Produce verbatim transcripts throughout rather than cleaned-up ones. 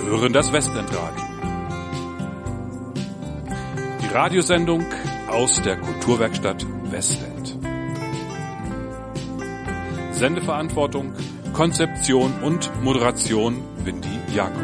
hören das Westend-Radio. Die Radiosendung aus der Kulturwerkstatt Westend. Sendeverantwortung, Konzeption und Moderation Windy Jakob.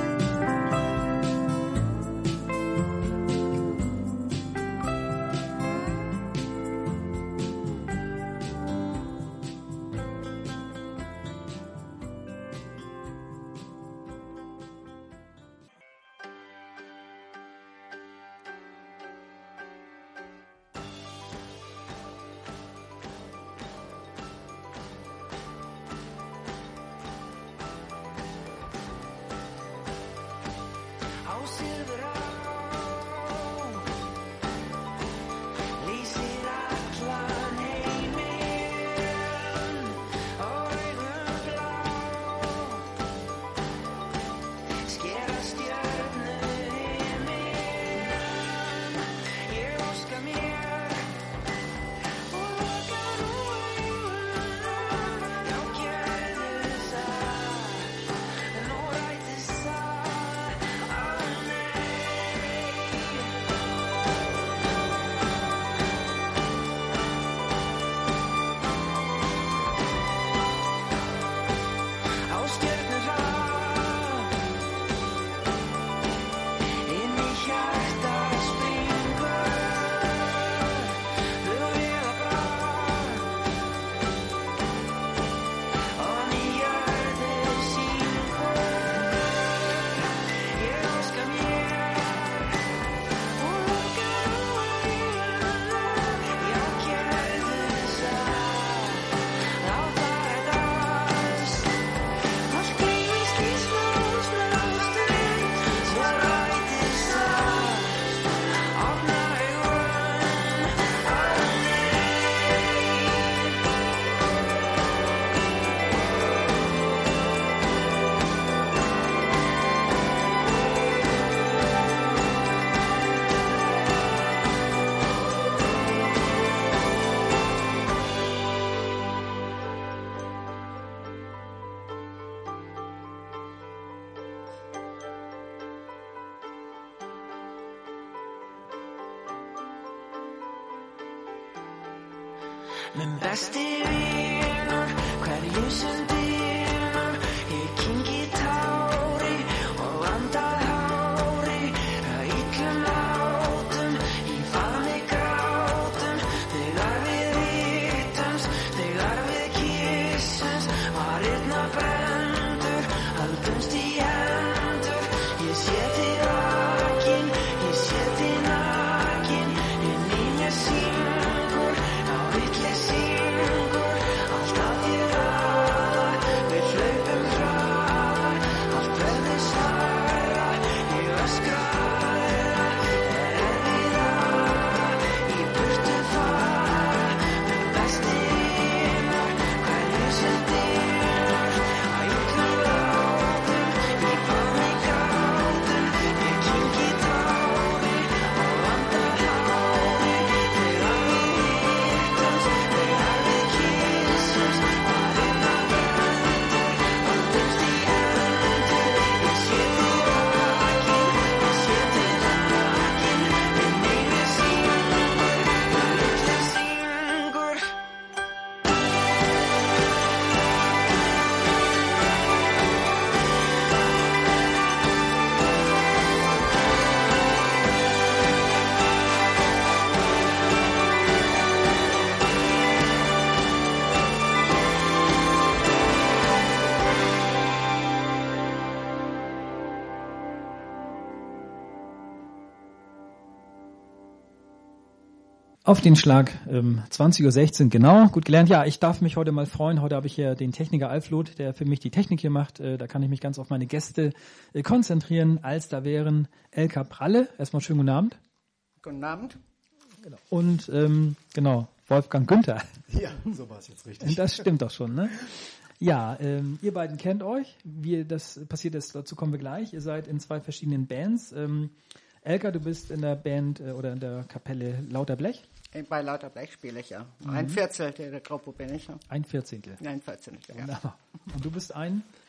Min besti vinur, hverju sem dýnar, ég kyngi tári og andað hári, að illum látum, í faðmi grátum, þegar við hittumst, þegar við kyssumst, varirnar brendur, haldumst í hendur, ég sé þig vakin, ég sé þig nakin, inn í mér syngur, á milli syngur, allt að ég raða, við hlaupum hraðar, allt verður stærra, ég öskra hærra, er erfiðara, í burtu fara, minn besti vinur, hverju sem dýnar, að illum látum, í faðmi grátum, ég kyngi tári og andað hári, þegar við hittumst, þegar við kyssumst, varirnar brendur, haldumst í hendur, ég sé þig vakin, ég sé þig nakin, inn í mér syngur, á milli syngur. Auf den Schlag ähm, zwanzig Uhr sechzehn, genau, gut gelernt. Ja, ich darf mich heute mal freuen. Heute habe ich hier den Techniker Alflot, der für mich die Technik hier macht. Äh, da kann ich mich ganz auf meine Gäste äh, konzentrieren, als da wären Elka Pralle. Erstmal schönen guten Abend. Guten Abend. Genau. Und ähm, genau, Wolfgang Günther. Ja, so war es jetzt richtig. Das stimmt doch schon, ne? Ja, ähm, ihr beiden kennt euch. Wie das passiert ist, dazu kommen wir gleich. Ihr seid in zwei verschiedenen Bands. Ähm, Elka, du bist in der Band äh, oder in der Kapelle Lauter Blech. Bei Lauter Blech spiele ich ja. Mhm. Ein Viertel der Gruppe bin ich. Ja. Ein Vierzehntel. Ein Vierzehntel, ja. Wunderbar. Und du bist ein?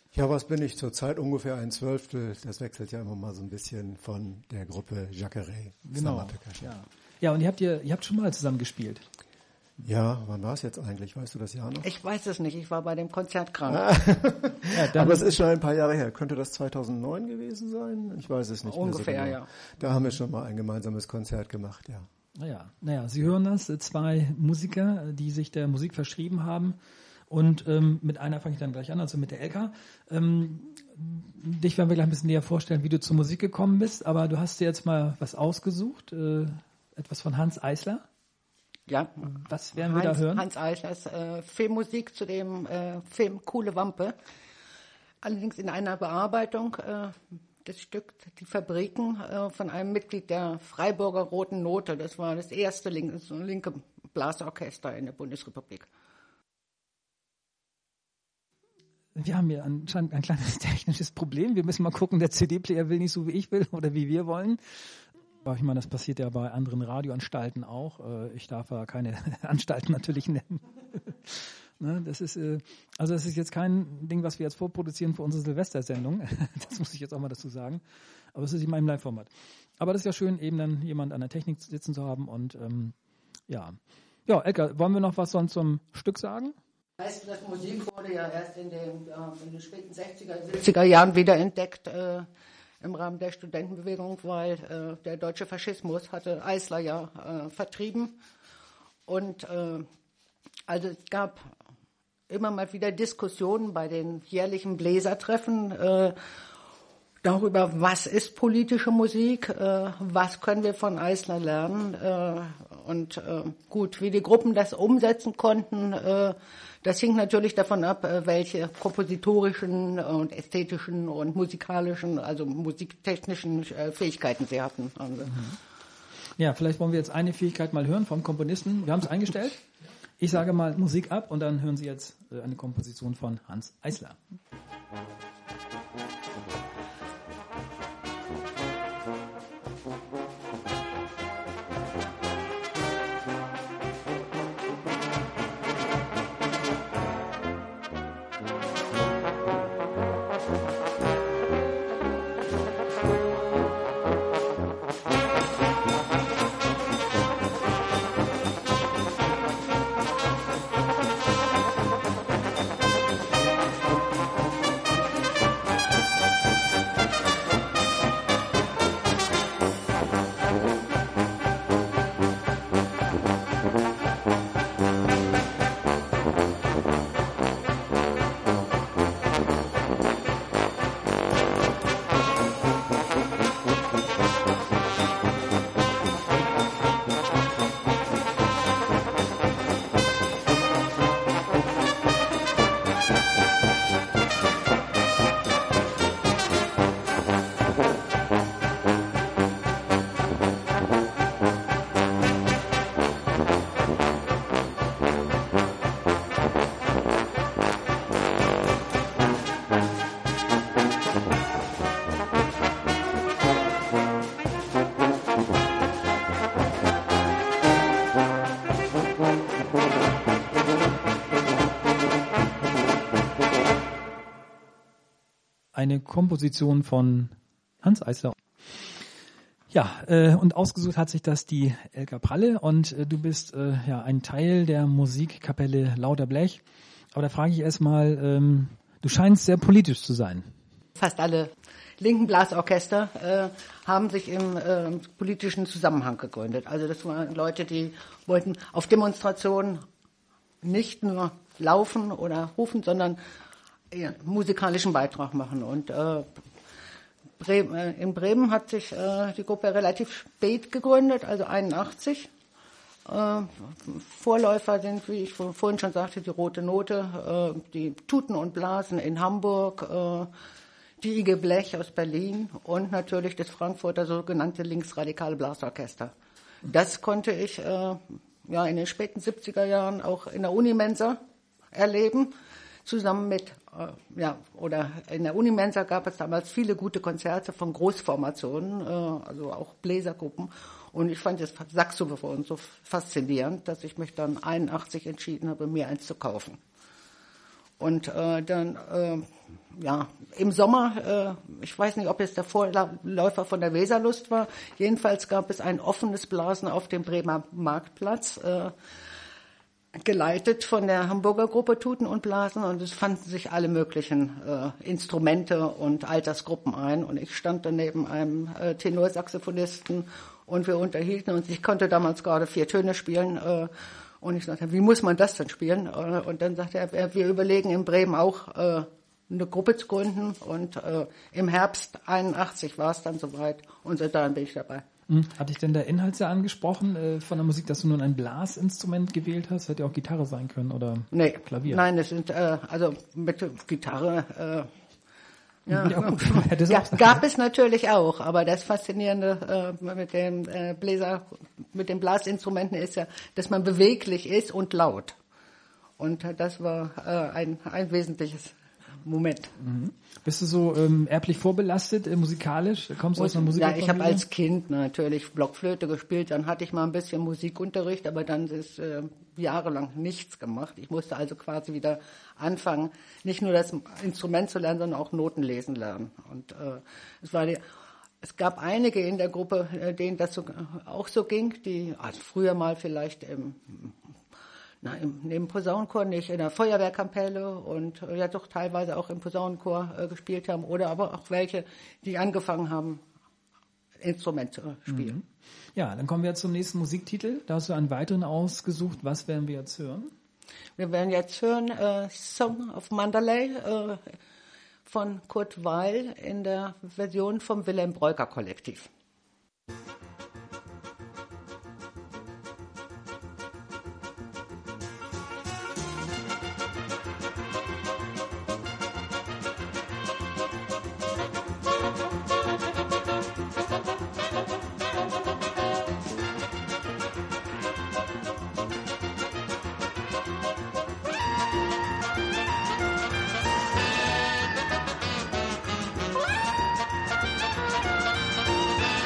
Ja, was bin ich zurzeit? Ungefähr ein Zwölftel. Das wechselt ja immer mal so ein bisschen von der Gruppe Jacqueray. Genau. Ja. ja, und ihr habt, ihr, ihr habt schon mal zusammen gespielt. Ja, wann war es jetzt eigentlich? Weißt du das Jahr noch? Ich weiß es nicht, ich war bei dem Konzert krank. Ja, Aber es ist schon ein paar Jahre her. Könnte das zweitausendneun gewesen sein? Ich weiß es nicht Ungefähr, mehr so genau. ja. Da haben wir schon mal ein gemeinsames Konzert gemacht, ja. Naja, naja, Sie hören das, zwei Musiker, die sich der Musik verschrieben haben. Und ähm, mit einer fange ich dann gleich an, also mit der Elka. Ähm, dich werden wir gleich ein bisschen näher vorstellen, wie du zur Musik gekommen bist. Aber du hast dir jetzt mal was ausgesucht, äh, etwas von Hanns Eisler. Ja. Was werden wir Hans, da hören? Hanns Eislers äh, Filmmusik zu dem äh, Film Kuhle Wampe. Allerdings in einer Bearbeitung äh, des Stücks Die Fabriken äh, von einem Mitglied der Freiburger Roten Note. Das war das erste linke, linke Blasorchester in der Bundesrepublik. Wir haben hier anscheinend ein kleines technisches Problem. Wir müssen mal gucken, der C D-Player will nicht so, wie ich will oder wie wir wollen. Aber ich meine, das passiert ja bei anderen Radioanstalten auch. Ich darf ja keine Anstalten natürlich nennen. Ne, das ist, also das ist jetzt kein Ding, was wir jetzt vorproduzieren für unsere Silvestersendung. Das muss ich jetzt auch mal dazu sagen. Aber es ist immer im Live-Format. Aber das ist ja schön, eben dann jemand an der Technik sitzen zu haben. Und ähm, ja, ja, Elka, wollen wir noch was sonst zum Stück sagen? Weißt du, das Musik wurde ja erst in den, äh, in den späten sechziger, siebziger Jahren wieder entdeckt äh, im Rahmen der Studentenbewegung, weil äh, der deutsche Faschismus hatte Eisler ja äh, vertrieben. Und äh, also es gab immer mal wieder Diskussionen bei den jährlichen Bläsertreffen äh, darüber, was ist politische Musik, äh, was können wir von Eisler lernen. Äh, und äh, gut, wie die Gruppen das umsetzen konnten, äh, das hing natürlich davon ab, äh, welche kompositorischen und ästhetischen und musikalischen, also musiktechnischen äh, Fähigkeiten sie hatten. Also. Ja, vielleicht wollen wir jetzt eine Fähigkeit mal hören vom Komponisten. Wir haben es eingestellt. Ich sage mal Musik ab und dann hören Sie jetzt äh, eine Komposition von Hanns Eisler. Eine Komposition von Hanns Eisler. Ja, äh, und ausgesucht hat sich das die Elka Pralle und äh, du bist äh, ja ein Teil der Musikkapelle Lauter Blech. Aber da frage ich erstmal, ähm, du scheinst sehr politisch zu sein. Fast alle linken Blasorchester äh, haben sich im äh, politischen Zusammenhang gegründet. Also das waren Leute, die wollten auf Demonstrationen nicht nur laufen oder rufen, sondern ja, musikalischen Beitrag machen. Und äh, Bremen, äh, in Bremen hat sich äh, die Gruppe relativ spät gegründet, also einundachtzig. Äh, Vorläufer sind, wie ich vorhin schon sagte, die Rote Note, äh, die Tuten und Blasen in Hamburg, äh, die I G Blech aus Berlin und natürlich das Frankfurter sogenannte linksradikale Blasorchester. Das konnte ich äh, ja in den späten siebziger Jahren auch in der Unimensa erleben. Zusammen mit, äh, ja, oder in der Unimensa gab es damals viele gute Konzerte von Großformationen, äh, also auch Bläsergruppen. Und ich fand das Saxophon so faszinierend, dass ich mich dann einundachtzig entschieden habe, mir eins zu kaufen. Und äh, dann, äh, ja, im Sommer, äh, ich weiß nicht, ob es der Vorläufer von der Weserlust war, jedenfalls gab es ein offenes Blasen auf dem Bremer Marktplatz, äh, geleitet von der Hamburger Gruppe Tuten und Blasen, und es fanden sich alle möglichen äh, Instrumente und Altersgruppen ein, und ich stand dann neben einem äh, Tenorsaxophonisten und wir unterhielten uns. Ich konnte damals gerade vier Töne spielen äh, und ich sagte, wie muss man das denn spielen? Äh, und dann sagte er, wir überlegen in Bremen auch äh, eine Gruppe zu gründen, und äh, im Herbst einundachtzig war es dann soweit, und seitdem bin ich dabei. Hatte ich denn der Inhalt sehr angesprochen äh, von der Musik, dass du nun ein Blasinstrument gewählt hast? Hätte ja auch Gitarre sein können oder nee, Klavier? Nein, es sind äh, also mit Gitarre. Äh, ja, ja, gut, hätte es ja, auch gab es natürlich auch, aber das Faszinierende äh, mit dem äh, Bläser, mit den Blasinstrumenten ist ja, dass man beweglich ist und laut. Und äh, das war äh, ein ein wesentliches Moment. Mhm. Bist du so ähm, erblich vorbelastet, äh, musikalisch? Kommst du aus einer Musikerfamilie? Ja, ich habe als Kind natürlich Blockflöte gespielt, dann hatte ich mal ein bisschen Musikunterricht, aber dann ist äh, jahrelang nichts gemacht. Ich musste also quasi wieder anfangen, nicht nur das Instrument zu lernen, sondern auch Noten lesen lernen. Und äh, es war die, es gab einige in der Gruppe, äh, denen das so, äh, auch so ging, die also früher mal vielleicht im Na, im, neben Posaunenchor nicht, in der Feuerwehrkapelle und äh, ja doch teilweise auch im Posaunenchor äh, gespielt haben, oder aber auch welche, die angefangen haben, Instrument zu äh, spielen. Mhm. Ja, dann kommen wir zum nächsten Musiktitel. Da hast du einen weiteren ausgesucht. Was werden wir jetzt hören? Wir werden jetzt hören äh, Song of Mandalay äh, von Kurt Weill in der Version vom Wilhelm Breuker Kollektiv. Woo!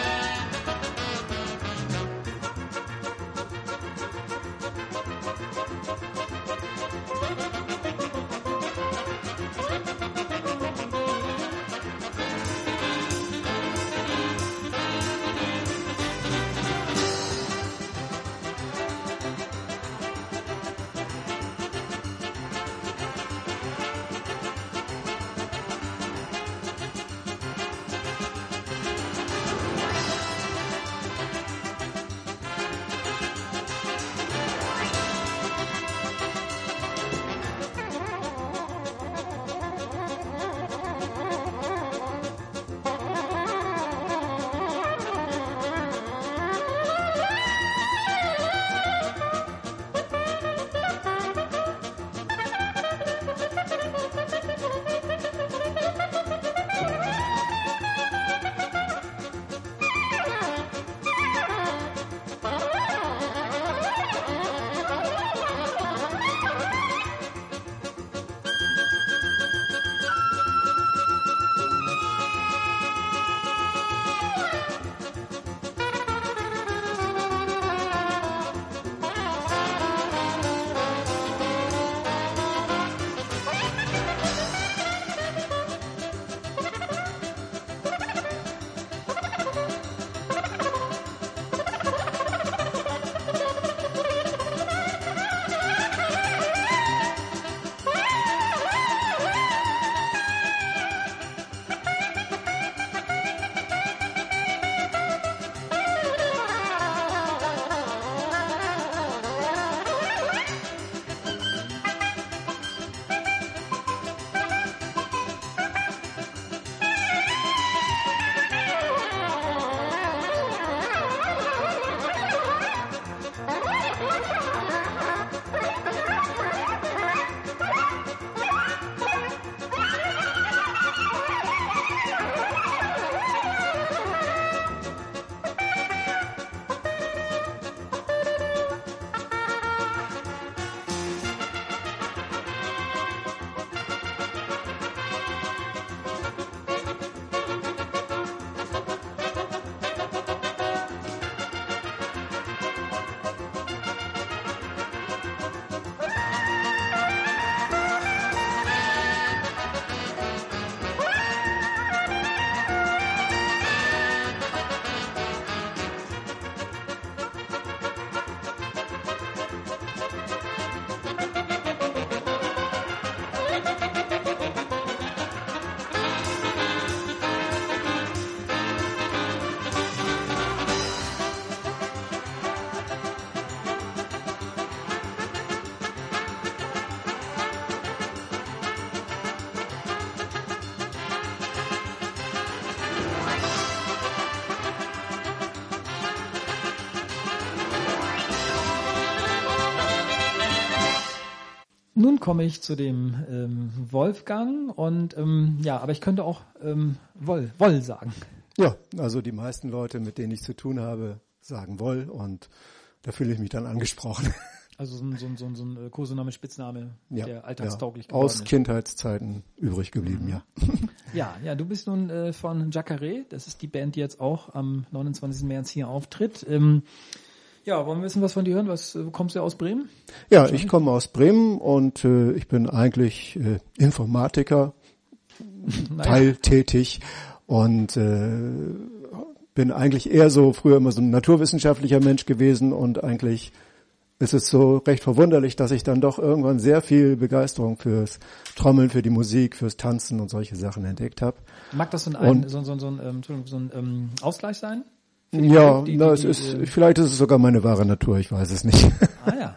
nun komme ich zu dem ähm, Wolfgang und ähm, ja, aber ich könnte auch ähm, Woll, Woll sagen. Ja, also die meisten Leute, mit denen ich zu tun habe, sagen Woll und da fühle ich mich dann angesprochen. Also so ein, so ein, so ein, so ein Kosename, Spitzname, Ja, der alltagstauglich ja, geworden aus ist. Kindheitszeiten übrig geblieben, ja. Ja, ja, du bist nun äh, von Jacare, das ist die Band, die jetzt auch am neunundzwanzigsten März hier auftritt. Ähm, ja, wollen wir wissen, was von dir hören? Was, äh, kommst du aus Bremen? Ja, ich komme aus Bremen und äh, ich bin eigentlich äh, Informatiker, Naja. teiltätig und äh, bin eigentlich eher so früher immer so ein naturwissenschaftlicher Mensch gewesen und eigentlich ist es so recht verwunderlich, dass ich dann doch irgendwann sehr viel Begeisterung fürs Trommeln, für die Musik, fürs Tanzen und solche Sachen entdeckt habe. Mag das so ein, Und- so, so, so ein, ähm, Entschuldigung, so ein ähm, Ausgleich sein? Für die Ja, Musik, die- na, die- es die, ist, äh, vielleicht ist es sogar meine wahre Natur, ich weiß es nicht. Ah ja.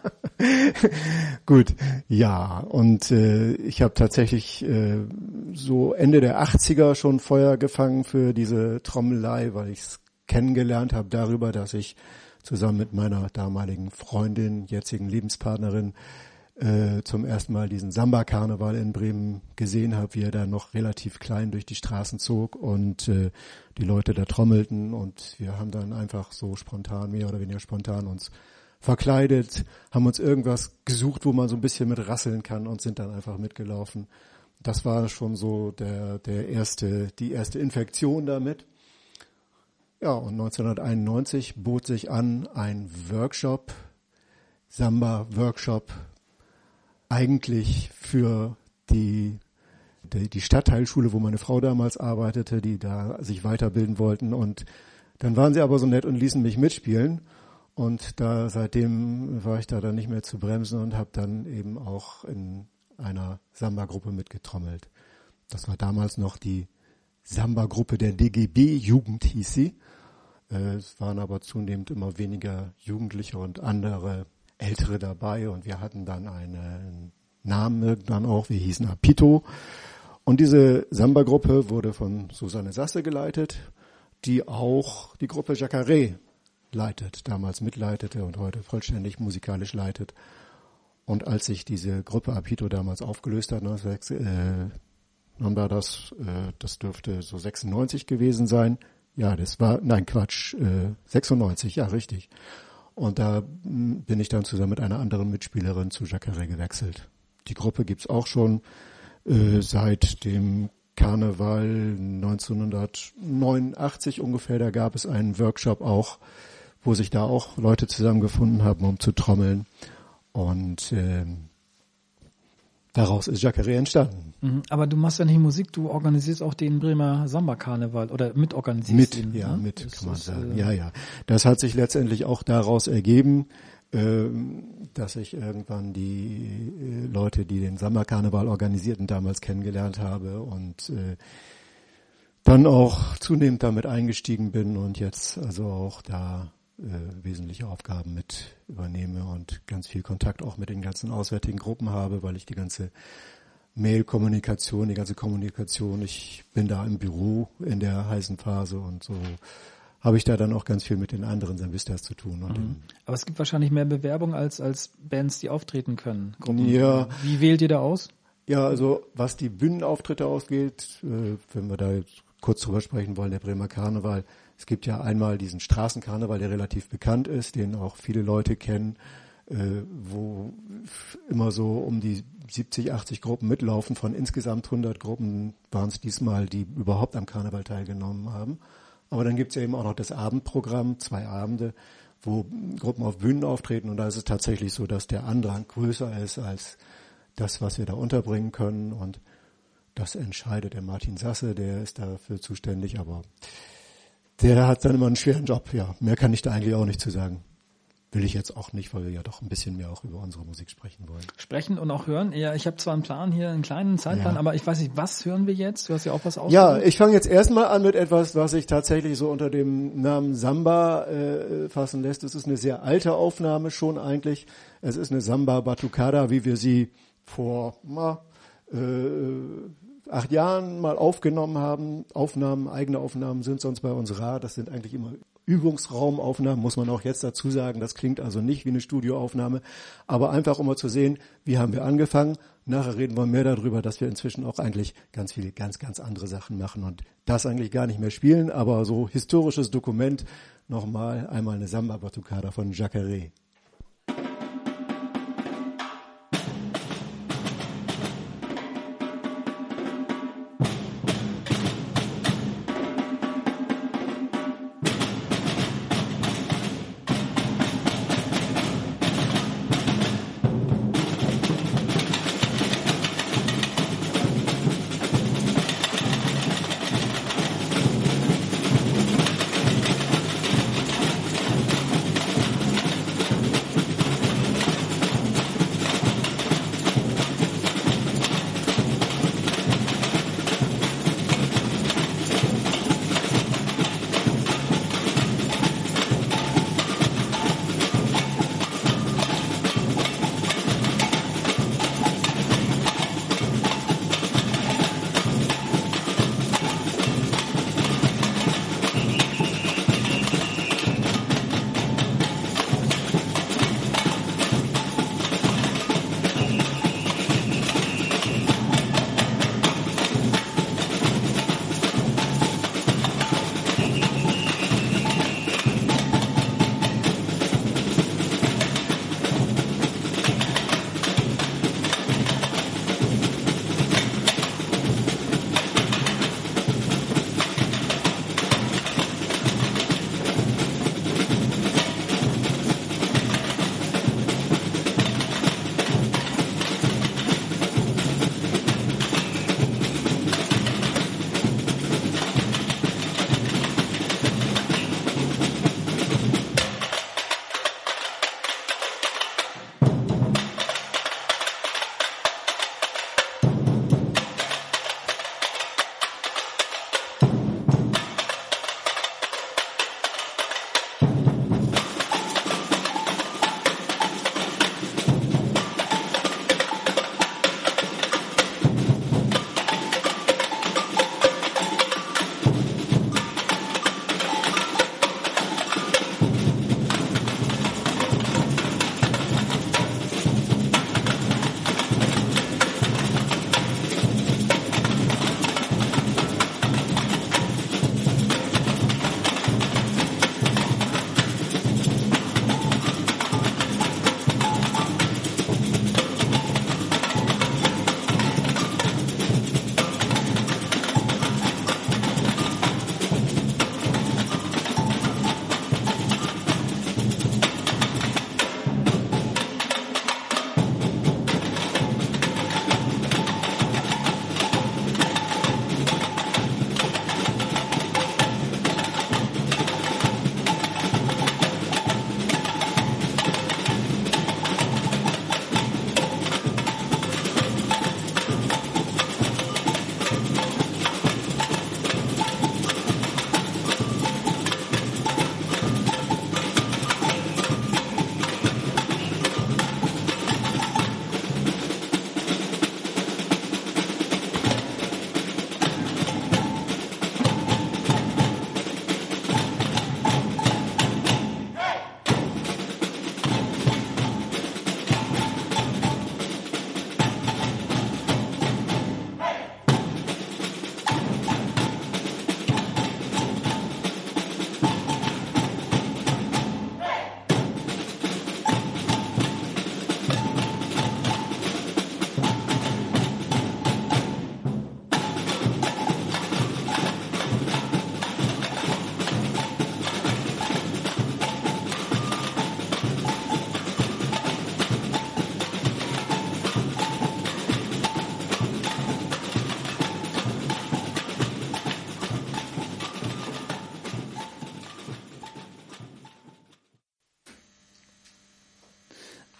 Gut, ja, und äh, ich habe tatsächlich äh, so Ende der achtziger schon Feuer gefangen für diese Trommelei, weil ich es kennengelernt habe darüber, dass ich zusammen mit meiner damaligen Freundin, jetzigen Lebenspartnerin, äh, zum ersten Mal diesen Samba-Karneval in Bremen gesehen habe, wie er da noch relativ klein durch die Straßen zog und äh, die Leute da trommelten und wir haben dann einfach so spontan, mehr oder weniger spontan uns verkleidet, haben uns irgendwas gesucht, wo man so ein bisschen mit rasseln kann und sind dann einfach mitgelaufen. Das war schon so der, der erste, die erste Infektion damit. Ja, und neunzehnhunderteinundneunzig bot sich an ein Workshop, Samba-Workshop, eigentlich für die, die, die Stadtteilschule, wo meine Frau damals arbeitete, die da sich weiterbilden wollten. Und dann waren sie aber so nett und ließen mich mitspielen. Und da seitdem war ich da dann nicht mehr zu bremsen und habe dann eben auch in einer Samba-Gruppe mitgetrommelt. Das war damals noch die Samba-Gruppe der D G B-Jugend, hieß sie. Äh, es waren aber zunehmend immer weniger Jugendliche und andere Ältere dabei und wir hatten dann einen Namen irgendwann auch, wir hießen Apito. Und diese Samba-Gruppe wurde von Susanne Sasse geleitet, die auch die Gruppe Jacare leitet, damals mitleitete und heute vollständig musikalisch leitet. Und als sich diese Gruppe Apito damals aufgelöst hat, äh, dann war das, äh, das dürfte so sechsundneunzig gewesen sein. Ja, das war, nein Quatsch, äh, sechsundneunzig, ja richtig. Und da mh, bin ich dann zusammen mit einer anderen Mitspielerin zu Jacare gewechselt. Die Gruppe gibt's auch schon äh, seit dem Karneval neunzehnhundertneunundachtzig ungefähr. Da gab es einen Workshop auch, wo sich da auch Leute zusammengefunden haben, um zu trommeln. Und äh, daraus ist Jacare entstanden. Mhm. Aber du machst ja nicht Musik, du organisierst auch den Bremer Samba-Karneval oder mitorganisierst Mit, ihn. ja, ne? mit, Das kann man ist, sagen. äh, Ja, ja. Das hat sich letztendlich auch daraus ergeben, ähm, dass ich irgendwann die äh, Leute, die den Samba-Karneval organisierten, damals kennengelernt habe und äh, dann auch zunehmend damit eingestiegen bin und jetzt also auch da äh, wesentliche Aufgaben mit übernehme und ganz viel Kontakt auch mit den ganzen auswärtigen Gruppen habe, weil ich die ganze Mail-Kommunikation, die ganze Kommunikation, ich bin da im Büro in der heißen Phase und so habe ich da dann auch ganz viel mit den anderen Sambistas zu tun. Und Mhm. Aber es gibt wahrscheinlich mehr Bewerbung als als Bands, die auftreten können. Gruppen. Ja. Wie wählt ihr da aus? Ja, also was die Bühnenauftritte ausgeht, äh, wenn wir da jetzt kurz drüber sprechen wollen, der Bremer Karneval. Es gibt ja einmal diesen Straßenkarneval, der relativ bekannt ist, den auch viele Leute kennen, äh, wo f- immer so um die siebzig, achtzig Gruppen mitlaufen. Von insgesamt hundert Gruppen waren es diesmal, die überhaupt am Karneval teilgenommen haben. Aber dann gibt's ja eben auch noch das Abendprogramm, zwei Abende, wo Gruppen auf Bühnen auftreten. Und da ist es tatsächlich so, dass der Andrang größer ist als das, was wir da unterbringen können. Und das entscheidet der Martin Sasse, der ist dafür zuständig. Aber der hat dann immer einen schweren Job. Ja, mehr kann ich da eigentlich auch nicht zu sagen. Will ich jetzt auch nicht, weil wir ja doch ein bisschen mehr auch über unsere Musik sprechen wollen. Sprechen und auch hören. Ja, ich habe zwar einen Plan hier, einen kleinen Zeitplan, Ja. aber ich weiß nicht, was hören wir jetzt? Du hast ja auch was ausgesucht. Ja, ich fange jetzt erstmal an mit etwas, was sich tatsächlich so unter dem Namen Samba äh, fassen lässt. Es ist eine sehr alte Aufnahme schon eigentlich. Es ist eine Samba Batucada, wie wir sie vor na, äh, acht Jahren mal aufgenommen haben. Aufnahmen, eigene Aufnahmen sind sonst bei uns rar. Das sind eigentlich immer Übungsraumaufnahmen, muss man auch jetzt dazu sagen. Das klingt also nicht wie eine Studioaufnahme, aber einfach um mal zu sehen, wie haben wir angefangen. Nachher reden wir mehr darüber, dass wir inzwischen auch eigentlich ganz viele, ganz, ganz andere Sachen machen und das eigentlich gar nicht mehr spielen, aber so historisches Dokument, nochmal einmal eine Samba Batucada von Jacare.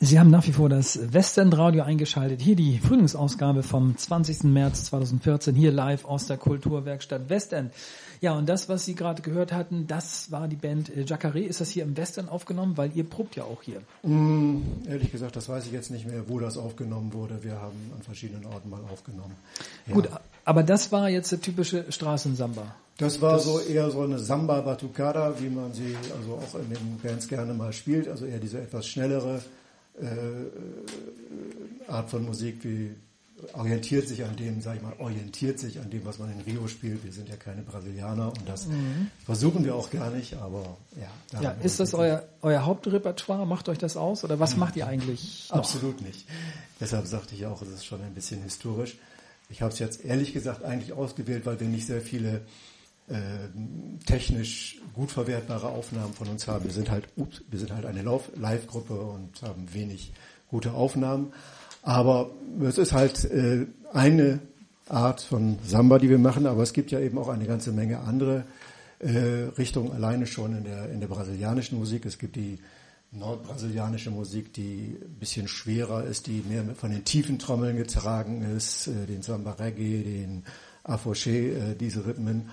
Sie haben nach wie vor das Westendradio eingeschaltet. Hier die Frühlingsausgabe vom zwanzigsten März zweitausendvierzehn, hier live aus der Kulturwerkstatt Westend. Ja, und das, was Sie gerade gehört hatten, das war die Band äh, Jacare. Ist das hier im Westend aufgenommen? Weil ihr probt ja auch hier. Mm, ehrlich gesagt, das weiß ich jetzt nicht mehr, wo das aufgenommen wurde. Wir haben an verschiedenen Orten mal aufgenommen. Ja. Gut, aber das war jetzt der typische Straßensamba. Das war das so eher so eine Samba Batucada, wie man sie also auch in den Bands gerne mal spielt. Also eher diese etwas schnellere äh, Art von Musik, wie orientiert sich an dem, sag ich mal, orientiert sich an dem, was man in Rio spielt. Wir sind ja keine Brasilianer und das mhm. versuchen wir auch gar nicht, aber ja. Ja, ist das euer, euer Hauptrepertoire? Macht euch das aus oder was mhm. macht ihr eigentlich noch? Absolut nicht. Deshalb sagte ich auch, es ist schon ein bisschen historisch. Ich habe es jetzt ehrlich gesagt eigentlich ausgewählt, weil wir nicht sehr viele äh, technisch gut verwertbare Aufnahmen von uns haben. Wir sind halt, ups, wir sind halt eine Live-Gruppe und haben wenig gute Aufnahmen. Aber es ist halt äh, eine Art von Samba, die wir machen, aber es gibt ja eben auch eine ganze Menge andere äh, Richtungen, alleine schon in der, in der brasilianischen Musik. Es gibt die nordbrasilianische Musik, die ein bisschen schwerer ist, die mehr von den tiefen Trommeln getragen ist, äh, den Samba Reggae, den Afoxé, äh, diese Rhythmen.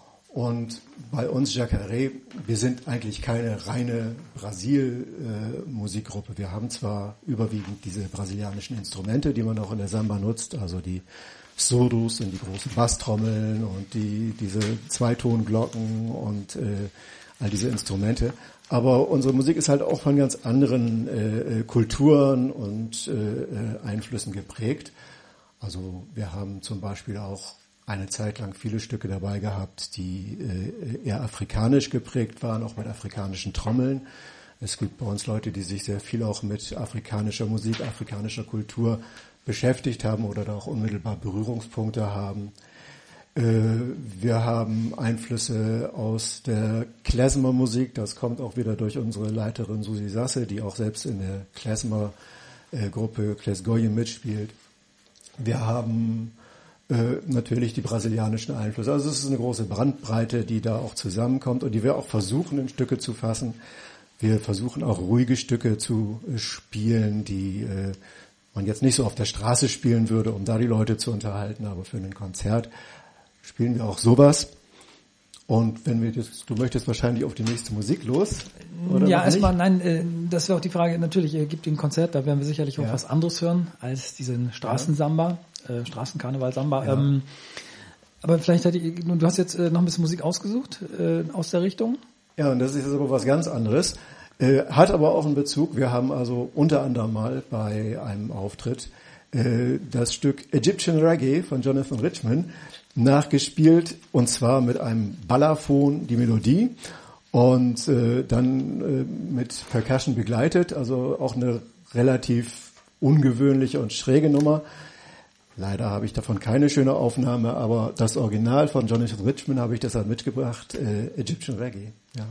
Und bei uns Jacare, wir sind eigentlich keine reine Brasil-Musikgruppe. Äh, wir haben zwar überwiegend diese brasilianischen Instrumente, die man auch in der Samba nutzt, also die Surdos und die großen Basstrommeln und die diese Zweitonglocken und äh, all diese Instrumente. Aber unsere Musik ist halt auch von ganz anderen äh, Kulturen und äh, Einflüssen geprägt. Also wir haben zum Beispiel auch eine Zeit lang viele Stücke dabei gehabt, die äh, eher afrikanisch geprägt waren, auch mit afrikanischen Trommeln. Es gibt bei uns Leute, die sich sehr viel auch mit afrikanischer Musik, afrikanischer Kultur beschäftigt haben oder da auch unmittelbar Berührungspunkte haben. Äh, wir haben Einflüsse aus der Klezmer-Musik, das kommt auch wieder durch unsere Leiterin Susi Sasse, die auch selbst in der Klezmer-Gruppe Klezgoje mitspielt. Wir haben Äh, natürlich die brasilianischen Einflüsse. Also es ist eine große Bandbreite, die da auch zusammenkommt und die wir auch versuchen, in Stücke zu fassen. Wir versuchen auch ruhige Stücke zu äh, spielen, die äh, man jetzt nicht so auf der Straße spielen würde, um da die Leute zu unterhalten, aber für ein Konzert spielen wir auch sowas. Und wenn wir das, du möchtest wahrscheinlich auf die nächste Musik los? Oder ja, erstmal, nein, äh, das wäre auch die Frage, natürlich, ihr gebt ein Konzert, da werden wir sicherlich auch ja. was anderes hören als diesen Straßensamba. Äh, Straßenkarneval-Samba. Ja. Ähm, aber vielleicht hätte ich, du hast jetzt äh, noch ein bisschen Musik ausgesucht äh, aus der Richtung? Ja, und das ist aber was ganz anderes. Äh, hat aber auch einen Bezug. Wir haben also unter anderem mal bei einem Auftritt äh, das Stück Egyptian Reggae von Jonathan Richman nachgespielt, und zwar mit einem Balafon, die Melodie, und äh, dann äh, mit Percussion begleitet, also auch eine relativ ungewöhnliche und schräge Nummer. Leider habe ich davon keine schöne Aufnahme, aber das Original von Jonathan Richman habe ich deshalb mitgebracht, äh, Egyptian Reggae. Ja.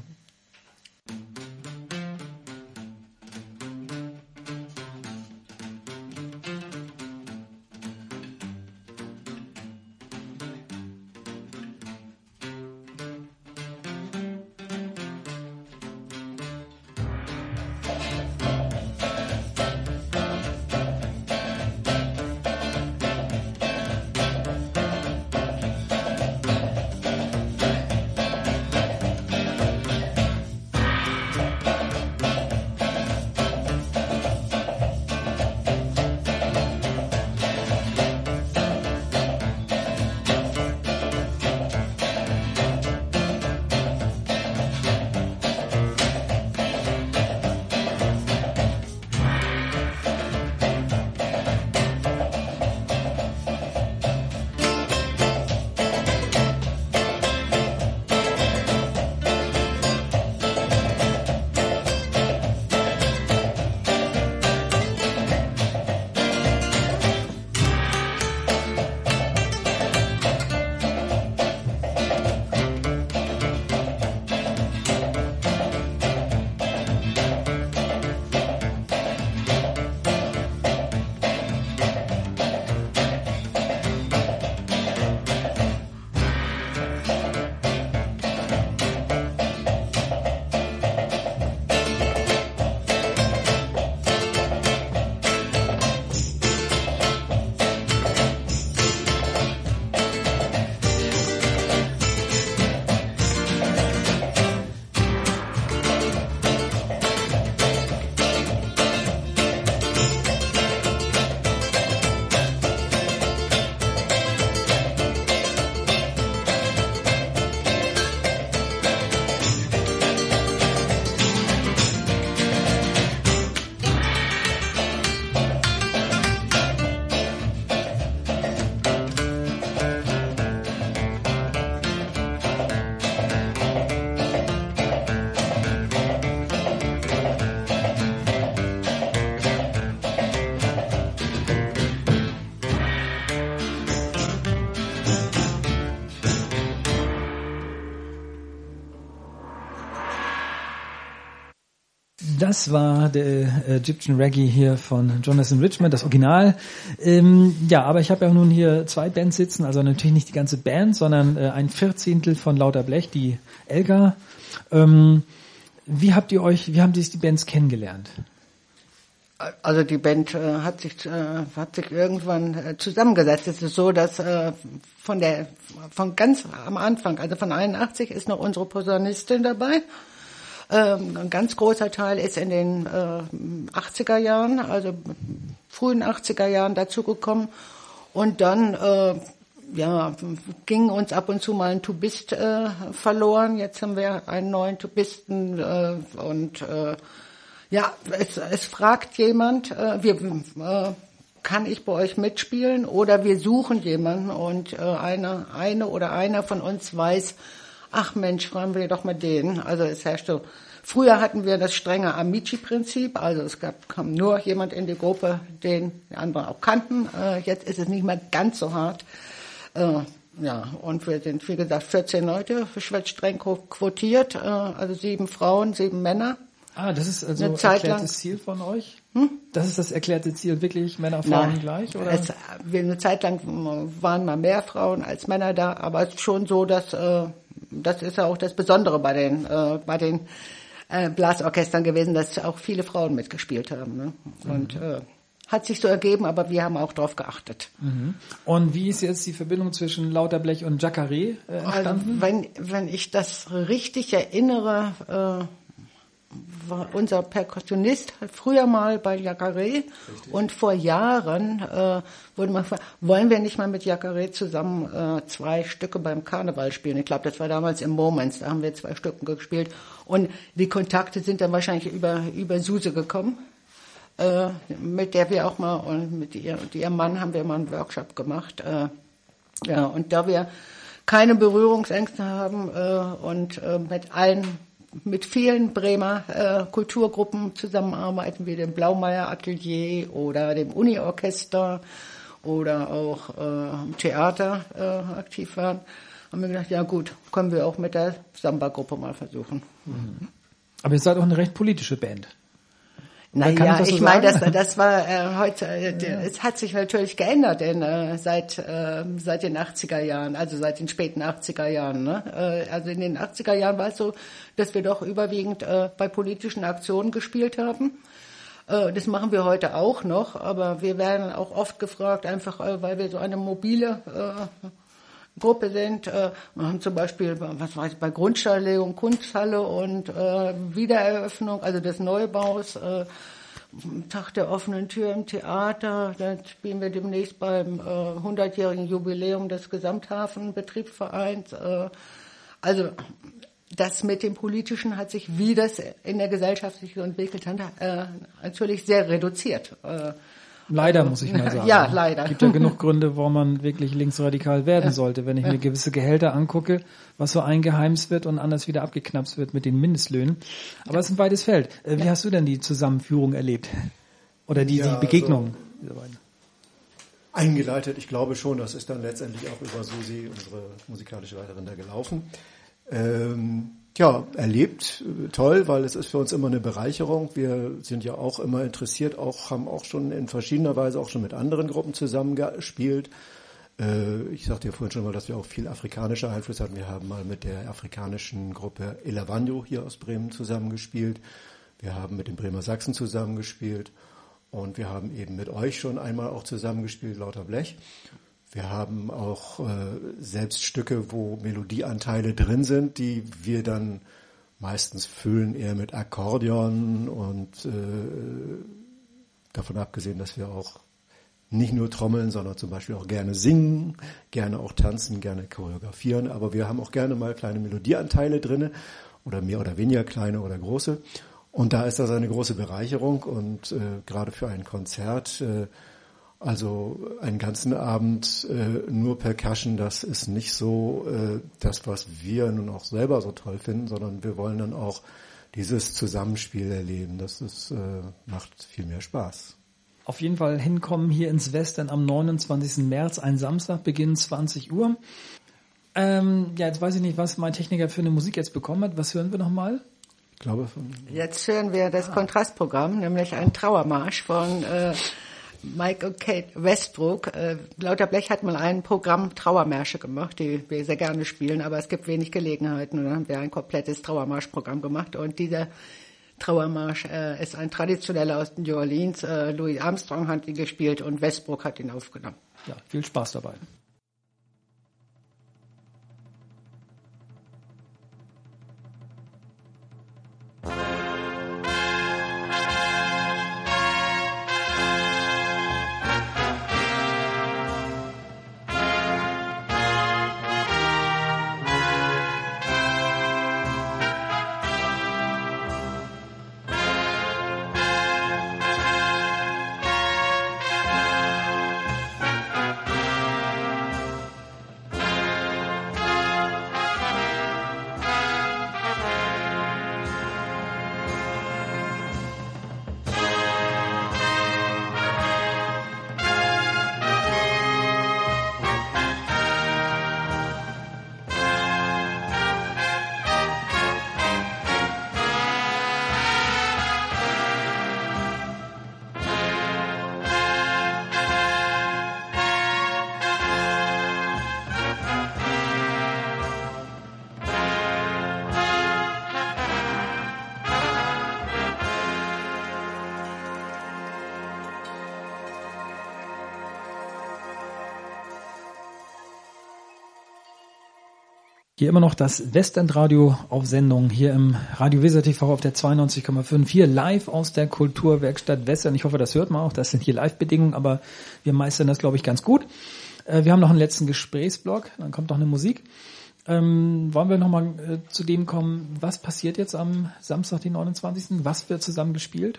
Das war der äh, Egyptian Reggae hier von Jonathan Richman, das Original. Ähm, ja, aber ich habe ja nun hier zwei Bands sitzen, also natürlich nicht die ganze Band, sondern äh, ein Vierzehntel von Lauter Blech, die Elga. Ähm, wie habt ihr euch, wie haben sich die Bands kennengelernt? Also die Band äh, hat sich äh, hat sich irgendwann äh, zusammengesetzt. Es ist so, dass äh, von der von ganz am Anfang, also von einundachtzig, ist noch unsere Posaunistin dabei. Ähm, ein ganz großer Teil ist in den äh, achtziger Jahren, also frühen achtziger Jahren dazugekommen. Und dann äh, ja ging uns ab und zu mal ein Tubist äh, verloren. Jetzt haben wir einen neuen Tubisten äh, und äh, ja, es, es fragt jemand, äh, wir, äh, kann ich bei euch mitspielen, oder wir suchen jemanden, und äh, eine, eine oder einer von uns weiß, ach Mensch, fragen wir doch mal den. Also es herrschte, früher hatten wir das strenge Amici-Prinzip, also es gab, kam nur jemand in die Gruppe, den die anderen auch kannten. Äh, jetzt ist es nicht mehr ganz so hart. Äh, ja, und wir sind, wie gesagt, vierzehn Leute, streng quotiert, äh, also sieben Frauen, sieben Männer. Ah, das ist also eine Zeit erklärtes lang, Ziel von euch? Hm? Das ist das erklärte Ziel, wirklich Männer, Frauen Nein, gleich? Oder? Es, wir, eine Zeit lang waren mal mehr Frauen als Männer da, aber es ist schon so, dass äh, das ist ja auch das Besondere bei den äh, bei den äh, Blasorchestern gewesen, dass auch viele Frauen mitgespielt haben. Ne? Und mhm. äh, hat sich so ergeben, aber wir haben auch darauf geachtet. Mhm. Und wie ist jetzt die Verbindung zwischen Lauter Blech und Jacare äh, entstanden? Also, wenn wenn ich das richtig erinnere, äh, war unser Perkussionist früher mal bei Jacare, und vor Jahren äh, wurde man gefragt, wollen wir nicht mal mit Jacare zusammen äh, zwei Stücke beim Karneval spielen? Ich glaube, das war damals im Moments, da haben wir zwei Stücke gespielt, und die Kontakte sind dann wahrscheinlich über über Suse gekommen, äh, mit der wir auch mal, und mit ihr und ihrem Mann haben wir mal einen Workshop gemacht. Äh, ja, und da wir keine Berührungsängste haben äh, und äh, mit allen mit vielen Bremer äh, Kulturgruppen zusammenarbeiten, wie dem Blaumeier Atelier oder dem Uni-Orchester oder auch äh, im Theater äh, aktiv waren, haben wir gedacht, ja gut, können wir auch mit der Samba-Gruppe mal versuchen. Mhm. Aber ihr seid auch eine recht politische Band. Naja, ich, so ich meine, das, das war äh, heute, äh, ja. Es hat sich natürlich geändert denn, äh, seit äh, seit den achtziger Jahren, also seit den späten achtziger Jahren. Ne? Äh, also in den achtziger Jahren war es so, dass wir doch überwiegend äh, bei politischen Aktionen gespielt haben. Äh, das machen wir heute auch noch, aber wir werden auch oft gefragt, einfach äh, weil wir so eine mobile äh, Gruppe sind. Äh, wir haben zum Beispiel, was weiß ich, bei Grundsteinlegung, Kunsthalle und äh, Wiedereröffnung, also des Neubaus, äh, Tag der offenen Tür im Theater. Dann spielen wir demnächst beim äh, hundertjährigen Jubiläum des Gesamthafenbetriebsvereins. Äh, also das mit dem Politischen hat sich, wie das in der Gesellschaft sich so entwickelt hat, äh, natürlich sehr reduziert. Äh, Leider, muss ich mal sagen. Ja, leider. Es gibt ja genug Gründe, warum man wirklich linksradikal werden sollte. Wenn ich mir gewisse Gehälter angucke, was so eingeheimst wird und anders wieder abgeknapst wird mit den Mindestlöhnen. Aber es ist ein weites Feld. Wie hast du denn die Zusammenführung erlebt? Oder die, ja, die Begegnung also, dieser beiden? Eingeleitet, ich glaube schon, das ist dann letztendlich auch über Susi, unsere musikalische Leiterin, da gelaufen. Ähm, Ja, erlebt, toll, weil es ist für uns immer eine Bereicherung. Wir sind ja auch immer interessiert, auch haben auch schon in verschiedener Weise auch schon mit anderen Gruppen zusammengespielt. Äh, ich sagte ja vorhin schon mal, dass wir auch viel afrikanischer Einfluss hatten. Wir haben mal mit der afrikanischen Gruppe Elavanyo hier aus Bremen zusammengespielt. Wir haben mit den Bremer Sachsen zusammengespielt und wir haben eben mit euch schon einmal auch zusammengespielt, Lauter Blech. Wir haben auch äh, selbst Stücke, wo Melodieanteile drin sind, die wir dann meistens füllen eher mit Akkordeon und äh, davon abgesehen, dass wir auch nicht nur trommeln, sondern zum Beispiel auch gerne singen, gerne auch tanzen, gerne choreografieren, aber wir haben auch gerne mal kleine Melodieanteile drin oder mehr oder weniger kleine oder große, und da ist das eine große Bereicherung, und äh, gerade für ein Konzert äh, also einen ganzen Abend äh, nur Percussion, das ist nicht so äh, das, was wir nun auch selber so toll finden, sondern wir wollen dann auch dieses Zusammenspiel erleben. Das ist, äh, macht viel mehr Spaß. Auf jeden Fall hinkommen hier ins Western am neunundzwanzigsten März, ein Samstag, Beginn zwanzig Uhr. Ähm, ja, jetzt weiß ich nicht, was mein Techniker für eine Musik jetzt bekommen hat. Was hören wir nochmal? Ich glaube von... Jetzt hören wir das Kontrastprogramm, nämlich ein Trauermarsch von äh, Mike und Kate Westbrook. Äh, Lauter Blech hat mal ein Programm Trauermärsche gemacht, die wir sehr gerne spielen, aber es gibt wenig Gelegenheiten. Und dann haben wir ein komplettes Trauermarschprogramm gemacht. Und dieser Trauermarsch äh, ist ein traditioneller aus New Orleans. Äh, Louis Armstrong hat ihn gespielt und Westbrook hat ihn aufgenommen. Ja, viel Spaß dabei. Hier immer noch das Westendradio auf Sendung, hier im Radio Weser T V auf der zweiundneunzig Komma fünf, hier live aus der Kulturwerkstatt Westend. Ich hoffe, das hört man auch, das sind hier Live-Bedingungen, aber wir meistern das, glaube ich, ganz gut. Äh, wir haben noch einen letzten Gesprächsblock, dann kommt noch eine Musik. Ähm, wollen wir nochmal äh, zu dem kommen, was passiert jetzt am Samstag, den neunundzwanzigsten Was wird zusammen gespielt?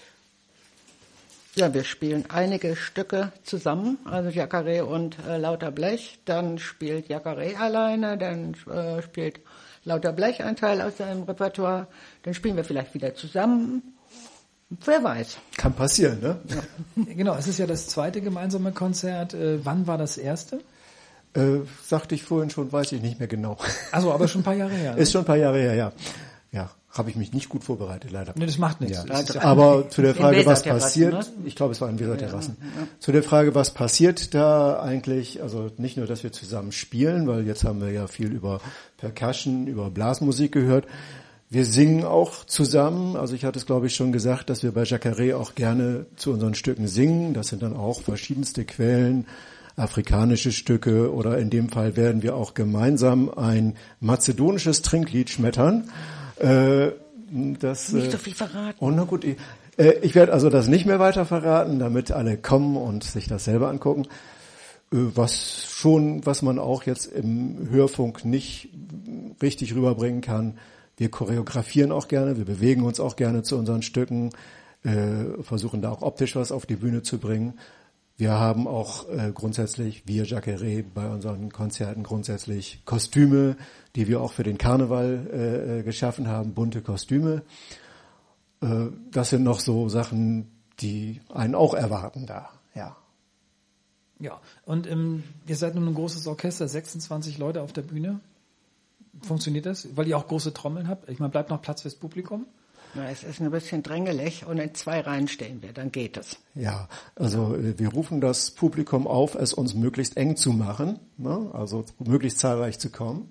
Ja, wir spielen einige Stücke zusammen, also Jacare und äh, Lauter Blech. Dann spielt Jacare alleine, dann äh, spielt Lauter Blech einen Teil aus seinem Repertoire. Dann spielen wir vielleicht wieder zusammen. Wer weiß. Kann passieren, ne? Ja. Genau, es ist ja das zweite gemeinsame Konzert. Äh, wann war das erste? Äh, sagte ich vorhin schon, weiß ich nicht mehr genau. Also, aber schon ein paar Jahre her. Ne? Ist schon ein paar Jahre her, ja. Ja, habe ich mich nicht gut vorbereitet, leider. Nee, das macht nichts. Ja. Das ist ja Aber zu der Frage, was Weserterrassen, passiert, ne? ich glaube, es war in Weserterrassen. Ja, ja. Zu der Frage, was passiert da eigentlich, also nicht nur, dass wir zusammen spielen, weil jetzt haben wir ja viel über Percussion, über Blasmusik gehört. Wir singen auch zusammen, also ich hatte es, glaube ich, schon gesagt, dass wir bei Jacare auch gerne zu unseren Stücken singen. Das sind dann auch verschiedenste Quellen, afrikanische Stücke, oder in dem Fall werden wir auch gemeinsam ein mazedonisches Trinklied schmettern. Äh, das, Nicht äh, so viel verraten. Oh, na gut, ich, äh, ich werde also das nicht mehr weiter verraten, damit alle kommen und sich das selber angucken. Äh, was schon, was man auch jetzt im Hörfunk nicht richtig rüberbringen kann. Wir choreografieren auch gerne, wir bewegen uns auch gerne zu unseren Stücken, äh, versuchen da auch optisch was auf die Bühne zu bringen. Wir haben auch äh, grundsätzlich, wir Jacare, bei unseren Konzerten grundsätzlich Kostüme, die wir auch für den Karneval äh, geschaffen haben, bunte Kostüme. Äh, das sind noch so Sachen, die einen auch erwarten da, ja. Ja, und ähm, ihr seid nun ein großes Orchester, sechsundzwanzig Leute auf der Bühne. Funktioniert das? Weil ihr auch große Trommeln habt? Ich meine, bleibt noch Platz fürs Publikum? Na, es ist ein bisschen drängelig und in zwei Reihen stehen wir, dann geht es. Ja, also wir rufen das Publikum auf, es uns möglichst eng zu machen, ne? Also möglichst zahlreich zu kommen.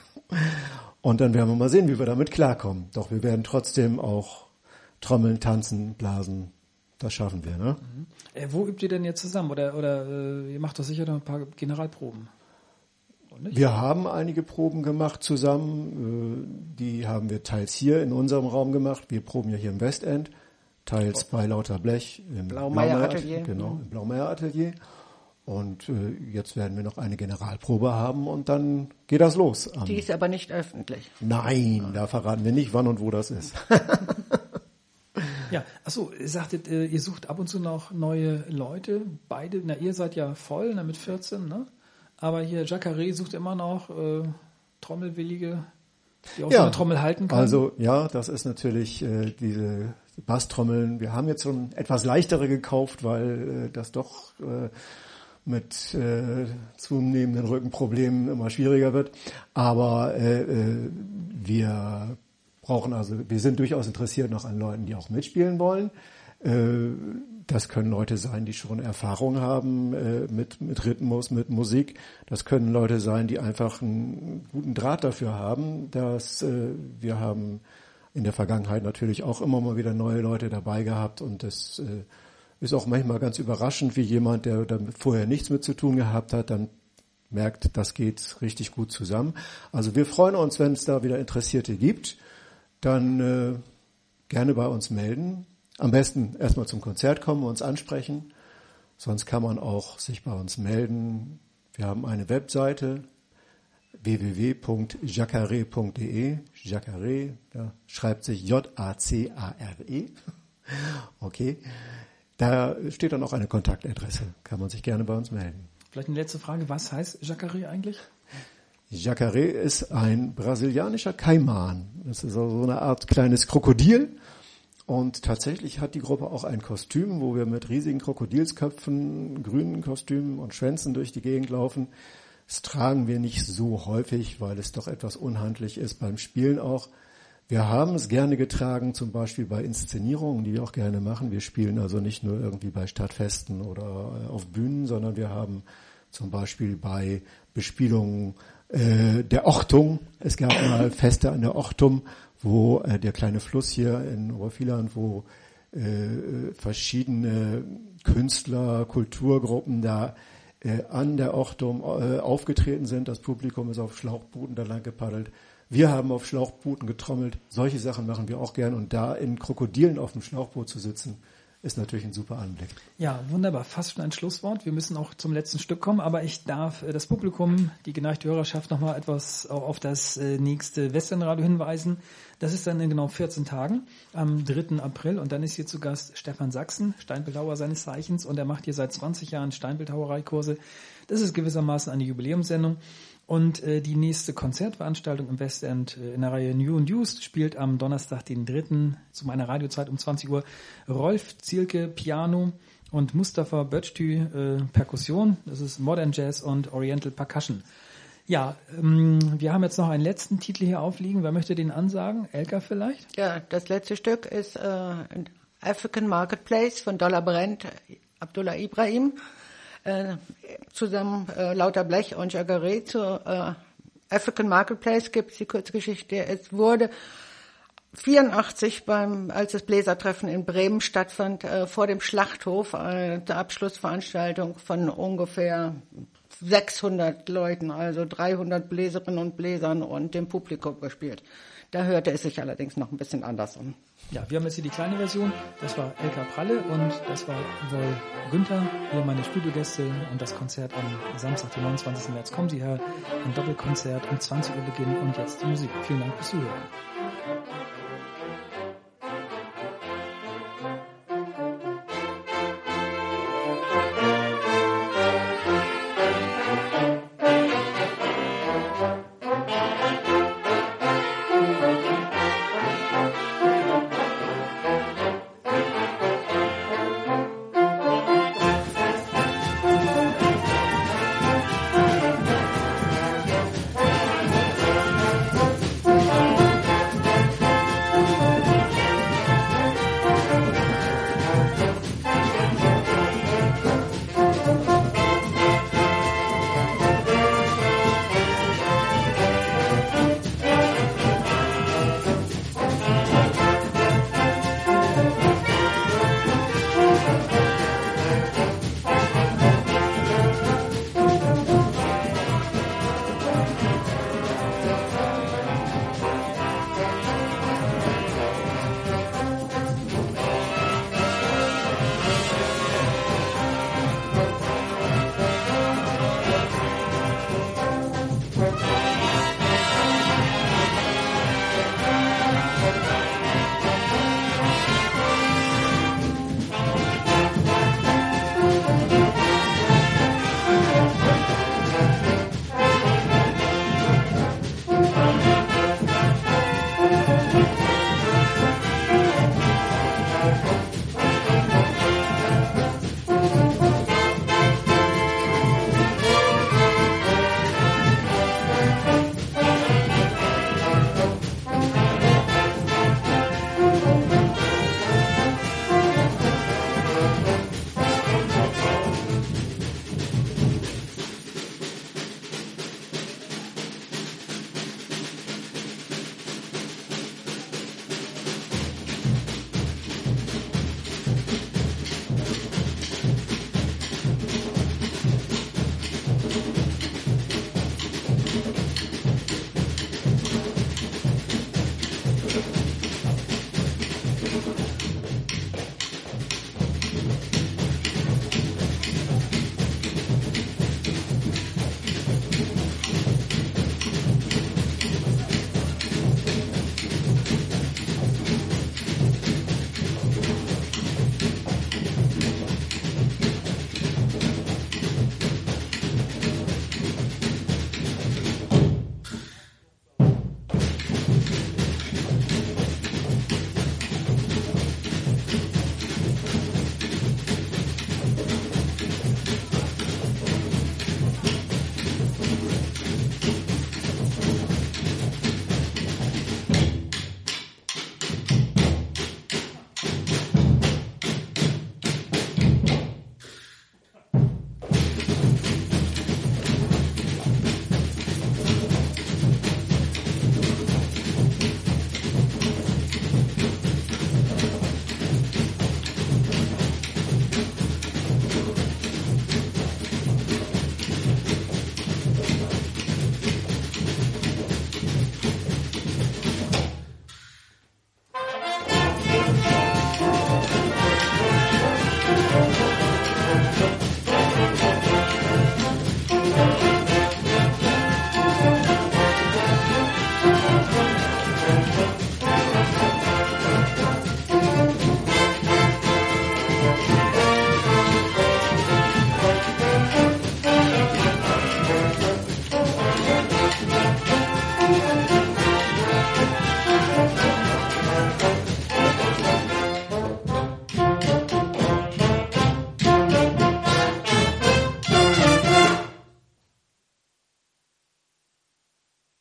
Und dann werden wir mal sehen, wie wir damit klarkommen. Doch wir werden trotzdem auch trommeln, tanzen, blasen. Das schaffen wir, ne? Mhm. Äh, wo übt ihr denn jetzt zusammen? Oder, oder äh, ihr macht doch sicher noch ein paar Generalproben. Wir haben einige Proben gemacht zusammen, die haben wir teils hier in unserem Raum gemacht, wir proben ja hier im Westend, teils bei Lauter Blech im Blaumeier Atelier. Genau, im Blaumeier Atelier. Und äh, jetzt werden wir noch eine Generalprobe haben und dann geht das los. Die ist aber nicht öffentlich. Nein, da verraten wir nicht, wann und wo das ist. Ja, achso, ihr sagtet, ihr sucht ab und zu noch neue Leute, beide, na ihr seid ja voll, na, mit vierzehn, ne? Aber hier, Jacare sucht immer noch äh, Trommelwillige, die auch Ja, so eine Trommel halten können. Also ja, das ist natürlich äh, diese Basstrommeln. Wir haben jetzt schon etwas leichtere gekauft, weil äh, das doch äh, mit äh, zunehmenden Rückenproblemen immer schwieriger wird. Aber äh, äh, wir brauchen also, wir sind durchaus interessiert noch an Leuten, die auch mitspielen wollen. Äh, das können Leute sein, die schon Erfahrung haben äh, mit, mit Rhythmus, mit Musik. Das können Leute sein, die einfach einen guten Draht dafür haben. Dass, äh, wir haben in der Vergangenheit natürlich auch immer mal wieder neue Leute dabei gehabt und das äh, ist auch manchmal ganz überraschend, wie jemand, der damit vorher nichts mit zu tun gehabt hat, dann merkt, das geht richtig gut zusammen. Also wir freuen uns, wenn es da wieder Interessierte gibt, dann äh, gerne bei uns melden. Am besten erstmal zum Konzert kommen, uns ansprechen. Sonst kann man auch sich bei uns melden. Wir haben eine Webseite w w w punkt jacare punkt d e. Jacare, ja, schreibt sich J A C A R E. Okay. Da steht dann auch eine Kontaktadresse. Kann man sich gerne bei uns melden. Vielleicht eine letzte Frage. Was heißt Jacare eigentlich? Jacare ist ein brasilianischer Kaiman. Das ist also so eine Art kleines Krokodil. Und tatsächlich hat die Gruppe auch ein Kostüm, wo wir mit riesigen Krokodilsköpfen, grünen Kostümen und Schwänzen durch die Gegend laufen. Das tragen wir nicht so häufig, weil es doch etwas unhandlich ist beim Spielen auch. Wir haben es gerne getragen, zum Beispiel bei Inszenierungen, die wir auch gerne machen. Wir spielen also nicht nur irgendwie bei Stadtfesten oder auf Bühnen, sondern wir haben zum Beispiel bei Bespielungen äh, der Ochtung. Es gab mal Feste an der Ochtum, wo äh, der kleine Fluss hier in Obervieland, wo äh, verschiedene Künstler, Kulturgruppen da äh, an der Ochtum äh, aufgetreten sind. Das Publikum ist auf Schlauchbooten da lang gepaddelt. Wir haben auf Schlauchbooten getrommelt. Solche Sachen machen wir auch gern. Und da in Krokodilen auf dem Schlauchboot zu sitzen, ist natürlich ein super Anblick. Ja, wunderbar. Fast schon ein Schlusswort. Wir müssen auch zum letzten Stück kommen, aber ich darf das Publikum, die geneigte Hörerschaft, nochmal etwas auf das nächste Westernradio hinweisen. Das ist dann in genau vierzehn Tagen, am dritten April. Und dann ist hier zu Gast Stefan Sachsen, Steinbildhauer seines Zeichens. Und er macht hier seit zwanzig Jahren Steinbildhauereikurse. Das ist gewissermaßen eine Jubiläumssendung. Und äh, die nächste Konzertveranstaltung im Westend äh, in der Reihe New and Used spielt am Donnerstag, den dritten zu meiner Radiozeit um zwanzig Uhr Rolf Zielke Piano und Mustafa Böçtü äh, Perkussion. Das ist Modern Jazz und Oriental Percussion. Ja, ähm, wir haben jetzt noch einen letzten Titel hier aufliegen. Wer möchte den ansagen? Elka vielleicht? Ja, das letzte Stück ist äh, African Marketplace von Dollar Brand, Abdullah Ibrahim. Äh, zusammen äh, Lauter Blech und Jacare zu äh, African Marketplace gibt es die Kurzgeschichte. Es wurde vierundachtzig beim, als das Bläsertreffen in Bremen stattfand, äh, vor dem Schlachthof, eine Abschlussveranstaltung von ungefähr sechshundert Leuten, also dreihundert Bläserinnen und Bläsern und dem Publikum gespielt. Da hörte es sich allerdings noch ein bisschen anders an. Ja, wir haben jetzt hier die kleine Version. Das war Elka Pralle und das war Woll Günther, hier meine Studiogäste und das Konzert am Samstag, den neunundzwanzigsten März. Kommen Sie her, ein Doppelkonzert um zwanzig Uhr beginnen und jetzt die Musik. Vielen Dank fürs Zuhören. Thank